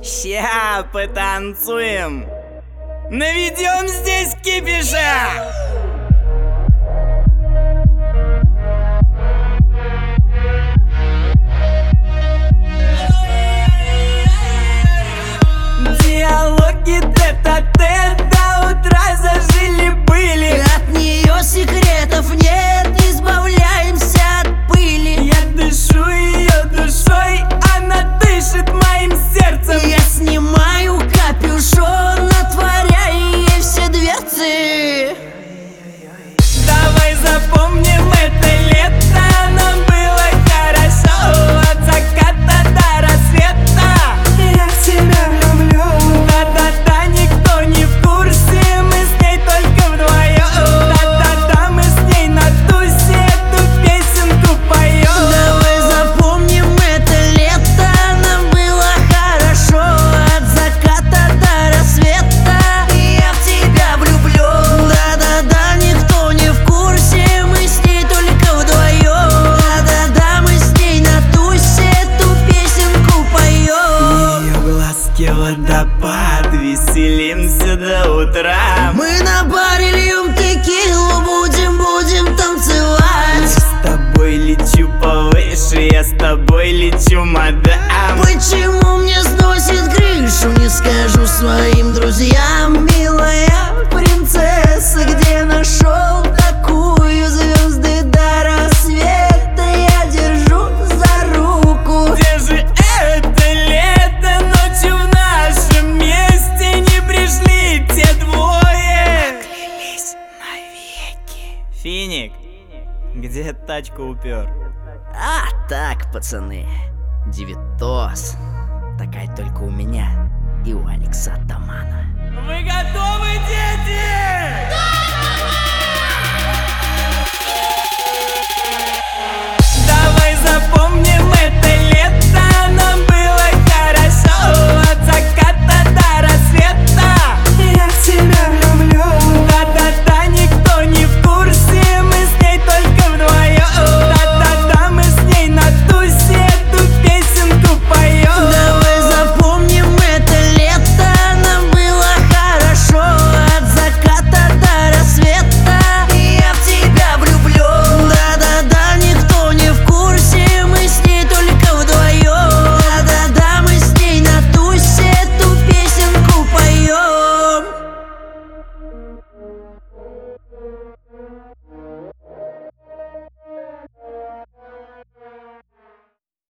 Ща потанцуем, наведем здесь кипиша. Диалоги тет-а-тет до утра зажили-были. От нее секретов нет, избавляемся от пыли. Я дышу ее душой, она дышит моим сердцем. Я снимаю капюшон, отворяя ей все дверцы. Давай запомним это лето, нам было хорошо от заката до рассвета. Я в тебя люблю. Да-да-да, никто не в курсе, мы с ней только вдвоем. Да-да-да, мы с ней на тусе эту песенку поем. Давай запомним это лето, нам было хорошо от заката до рассвета. Я в тебя влюблю. Да-да-да, никто не в курсе, мы с ней только вдвоем. Да-да-да, мы с ней на тусе эту песенку поем. Ее глазки водопад, веселимся до утра. Мы на баре льем текилу, будем танцевать. С тобой лечу повыше, я с тобой лечу, мадам. Почему мне сносит крышу, не скажу своим друзьям. Милая принцесса, где нашел такую? Звезды до рассвета я держу за руку. Где же это лето? Ночью в нашем месте не пришли те двое. Поклялись навеки. Финик, где тачку упер? А так, пацаны, девятос. Такая только у меня и у Алекса Атамана. Вы готовы, дети?